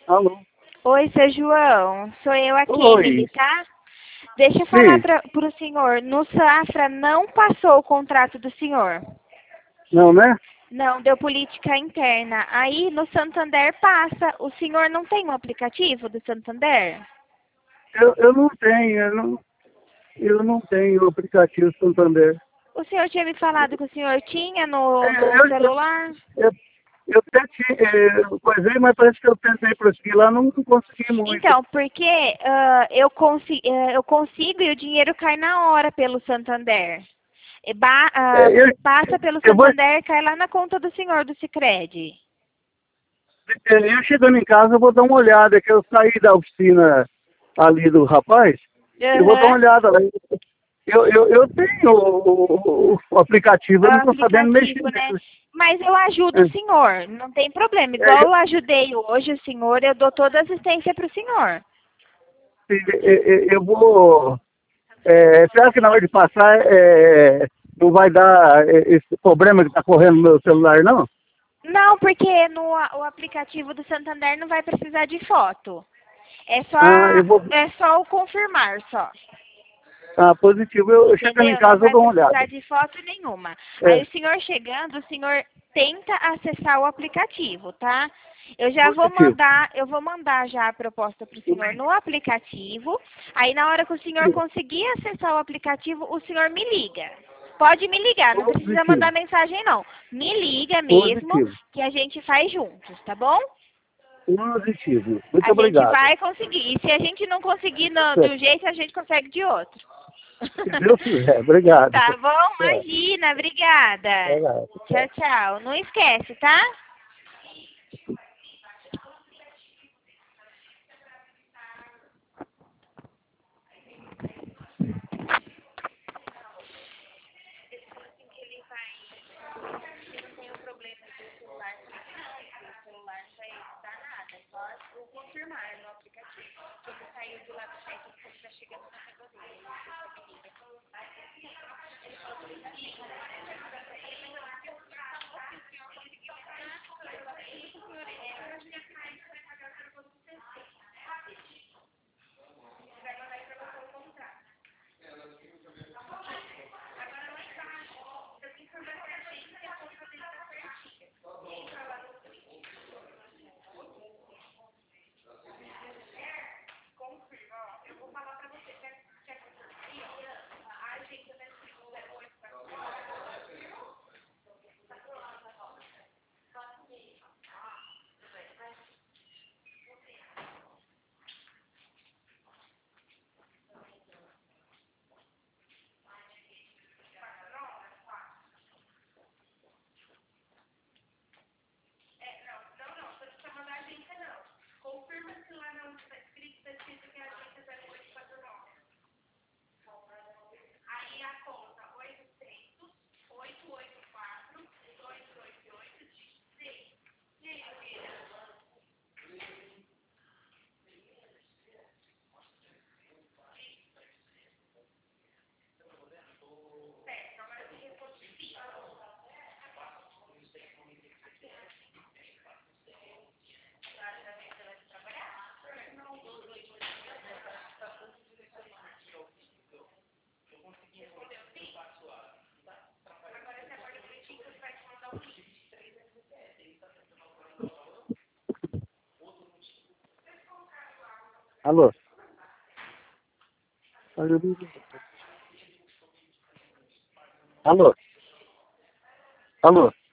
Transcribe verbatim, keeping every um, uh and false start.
Alô? Oi, seu João. Sou eu aqui, Oi. Emily, tá? Deixa eu falar Sim. para o senhor. No Safra não passou o contrato do senhor. Não, né? Não, deu política interna. Aí no Santander passa. O senhor não tem um aplicativo do Santander? Eu, eu não tenho, eu não, eu não tenho o aplicativo Santander. O senhor tinha me falado que o senhor tinha É, no, no eu, eu, celular? eu, eu até tinha, é, coisei, mas parece que eu tentei prosseguir lá, não consegui muito. Então, porque ah, eu, consi eh, eu consigo e o dinheiro cai na hora pelo Santander. E ba- ah, É, eu, passa pelo eu vou, Santander e cai lá na conta do senhor do Sicredi. é, eu chegando em casa, eu vou dar uma olhada, que eu saí da oficina ali do rapaz, eu vou dar uma Aham. olhada lá. Eu, eu, eu tenho o, o, o aplicativo, eu não estou sabendo mexer Aplicativo, né? nele. Mas eu ajudo o senhor, não tem problema. É, Igual eu, eu ajudei hoje o senhor, eu dou toda a assistência para o senhor. eu, eu eu vou. É, será que na hora de passar é, não vai dar é, esse problema que está correndo no meu celular, não? Não, porque no a- o aplicativo do Santander não vai precisar de foto. É só, Ah, eu vou. é só o confirmar só. Ah, positivo. Eu, eu chegando em Entendeu? Não casa, eu vai dou uma olhada. precisar de foto nenhuma. Aí É, o senhor chegando, o senhor tenta acessar o aplicativo, tá? Eu já vou positivo. mandar, eu vou mandar já a proposta para o senhor no aplicativo. Aí na hora que o senhor conseguir acessar o aplicativo, o senhor me liga. Pode me ligar, não precisa Positivo. mandar mensagem não. Me liga mesmo Positivo. que a gente faz juntos, tá bom? Positivo. Muito A gente obrigado. vai conseguir. E se a gente não conseguir no- de É, um jeito, a gente consegue de outro. se Deus quiser. Obrigado. Tá bom? É, Imagina, obrigada. obrigado. Tchau, tchau. Não esquece, tá? Alô? Alô? Alô?